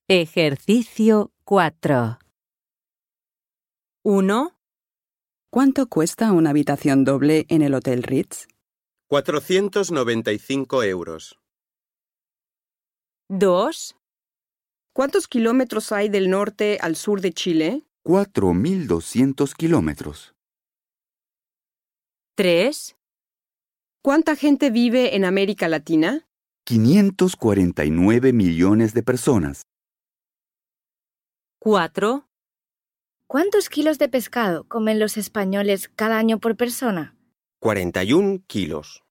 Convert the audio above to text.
Ejercicio 4. 1, ¿Cuánto cuesta una habitación doble en el Hotel Ritz? 495 euros. 2, ¿Cuántos kilómetros hay del norte al sur de Chile? 4.200 kilómetros. 3, ¿Cuánta gente vive en América Latina? 549 millones de personas. 4, ¿Cuántos kilos de pescado comen los españoles cada año por persona? 41 kilos.